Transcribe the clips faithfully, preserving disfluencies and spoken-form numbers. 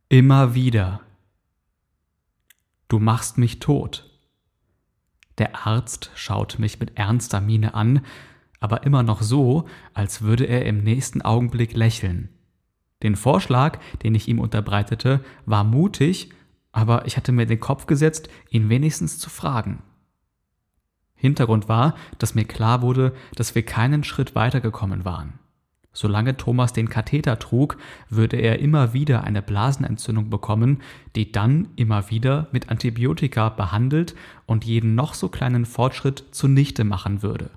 Immer wieder. Du machst mich tot. Der Arzt schaut mich mit ernster Miene an, aber immer noch so, als würde er im nächsten Augenblick lächeln. Den Vorschlag, den ich ihm unterbreitete, war mutig, aber ich hatte mir den Kopf gesetzt, ihn wenigstens zu fragen. Hintergrund war, dass mir klar wurde, dass wir keinen Schritt weitergekommen waren. Solange Thomas den Katheter trug, würde er immer wieder eine Blasenentzündung bekommen, die dann immer wieder mit Antibiotika behandelt und jeden noch so kleinen Fortschritt zunichte machen würde.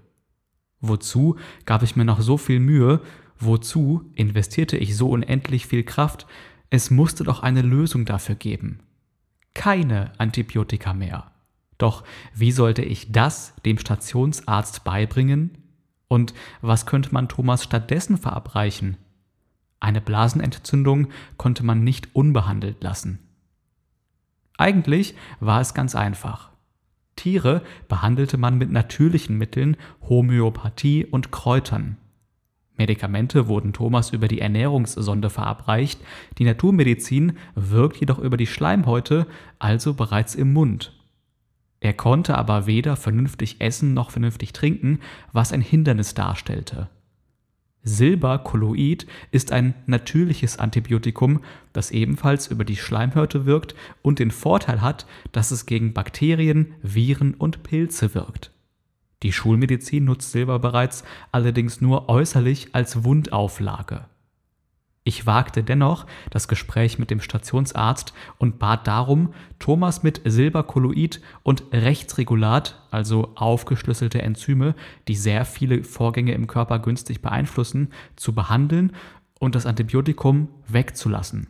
Wozu gab ich mir noch so viel Mühe? Wozu investierte ich so unendlich viel Kraft? Es musste doch eine Lösung dafür geben. Keine Antibiotika mehr. Doch wie sollte ich das dem Stationsarzt beibringen? Und was könnte man Thomas stattdessen verabreichen? Eine Blasenentzündung konnte man nicht unbehandelt lassen. Eigentlich war es ganz einfach. Tiere behandelte man mit natürlichen Mitteln, Homöopathie und Kräutern. Medikamente wurden Thomas über die Ernährungssonde verabreicht, die Naturmedizin wirkt jedoch über die Schleimhäute, also bereits im Mund. Er konnte aber weder vernünftig essen noch vernünftig trinken, was ein Hindernis darstellte. Silberkolloid ist ein natürliches Antibiotikum, das ebenfalls über die Schleimhäute wirkt und den Vorteil hat, dass es gegen Bakterien, Viren und Pilze wirkt. Die Schulmedizin nutzt Silber bereits, allerdings nur äußerlich als Wundauflage. Ich wagte dennoch das Gespräch mit dem Stationsarzt und bat darum, Thomas mit Silberkolloid und Rechtsregulat, also aufgeschlüsselte Enzyme, die sehr viele Vorgänge im Körper günstig beeinflussen, zu behandeln und das Antibiotikum wegzulassen.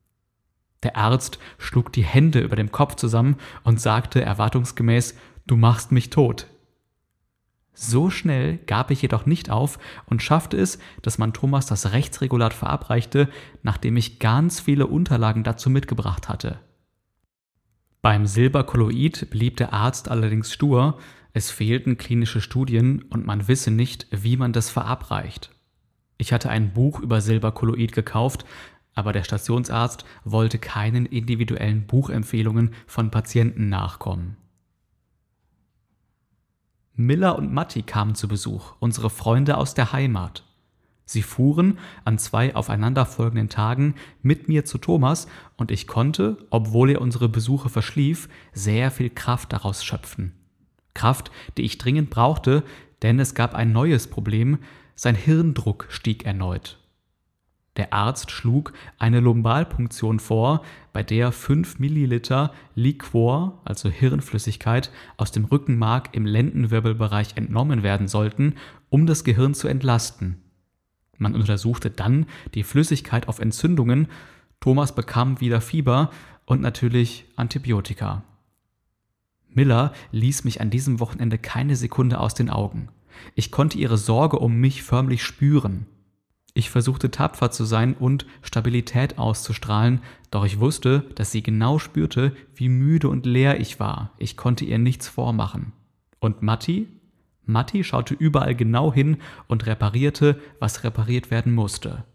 Der Arzt schlug die Hände über dem Kopf zusammen und sagte erwartungsgemäß: »Du machst mich tot.« So schnell gab ich jedoch nicht auf und schaffte es, dass man Thomas das Rechtsregulat verabreichte, nachdem ich ganz viele Unterlagen dazu mitgebracht hatte. Beim Silberkolloid blieb der Arzt allerdings stur, es fehlten klinische Studien und man wisse nicht, wie man das verabreicht. Ich hatte ein Buch über Silberkolloid gekauft, aber der Stationsarzt wollte keinen individuellen Buchempfehlungen von Patienten nachkommen. Miller und Matti kamen zu Besuch, unsere Freunde aus der Heimat. Sie fuhren an zwei aufeinanderfolgenden Tagen mit mir zu Thomas und ich konnte, obwohl er unsere Besuche verschlief, sehr viel Kraft daraus schöpfen. Kraft, die ich dringend brauchte, denn es gab ein neues Problem, sein Hirndruck stieg erneut. Der Arzt schlug eine Lumbalpunktion vor, bei der fünf Milliliter Liquor, also Hirnflüssigkeit, aus dem Rückenmark im Lendenwirbelbereich entnommen werden sollten, um das Gehirn zu entlasten. Man untersuchte dann die Flüssigkeit auf Entzündungen, Thomas bekam wieder Fieber und natürlich Antibiotika. Miller ließ mich an diesem Wochenende keine Sekunde aus den Augen. Ich konnte ihre Sorge um mich förmlich spüren. Ich versuchte tapfer zu sein und Stabilität auszustrahlen, doch ich wusste, dass sie genau spürte, wie müde und leer ich war. Ich konnte ihr nichts vormachen. Und Matti? Matti schaute überall genau hin und reparierte, was repariert werden musste.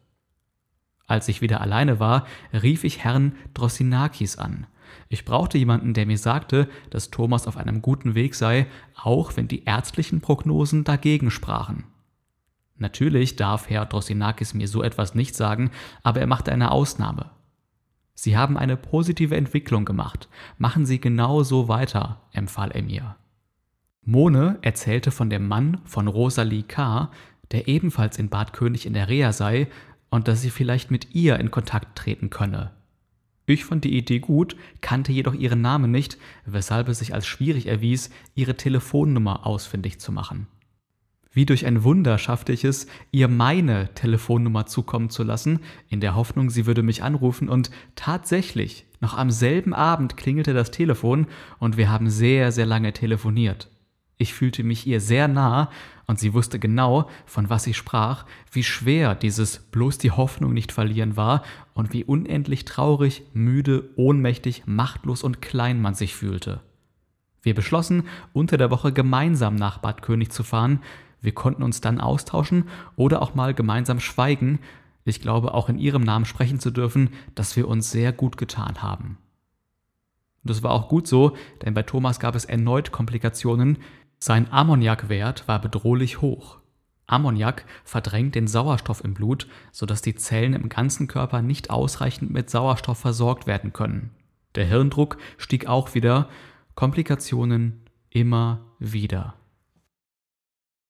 Als ich wieder alleine war, rief ich Herrn Drossinakis an. Ich brauchte jemanden, der mir sagte, dass Thomas auf einem guten Weg sei, auch wenn die ärztlichen Prognosen dagegen sprachen. Natürlich darf Herr Drossinakis mir so etwas nicht sagen, aber er machte eine Ausnahme. »Sie haben eine positive Entwicklung gemacht. Machen Sie genau so weiter«, empfahl er mir. Mone erzählte von dem Mann von Rosalie K., der ebenfalls in Bad König in der Reha sei und dass sie vielleicht mit ihr in Kontakt treten könne. Ich fand die Idee gut, kannte jedoch ihren Namen nicht, weshalb es sich als schwierig erwies, ihre Telefonnummer ausfindig zu machen. Wie durch ein Wunder schaffte ich es, ihr meine Telefonnummer zukommen zu lassen, in der Hoffnung, sie würde mich anrufen, und tatsächlich, noch am selben Abend klingelte das Telefon und wir haben sehr, sehr lange telefoniert. Ich fühlte mich ihr sehr nah und sie wusste genau, von was ich sprach, wie schwer dieses bloß die Hoffnung nicht verlieren war und wie unendlich traurig, müde, ohnmächtig, machtlos und klein man sich fühlte. Wir beschlossen, unter der Woche gemeinsam nach Bad König zu fahren. Wir konnten uns dann austauschen oder auch mal gemeinsam schweigen. Ich glaube, auch in Ihrem Namen sprechen zu dürfen, dass wir uns sehr gut getan haben. Das war auch gut so, denn bei Thomas gab es erneut Komplikationen. Sein Ammoniakwert war bedrohlich hoch. Ammoniak verdrängt den Sauerstoff im Blut, sodass die Zellen im ganzen Körper nicht ausreichend mit Sauerstoff versorgt werden können. Der Hirndruck stieg auch wieder, Komplikationen immer wieder.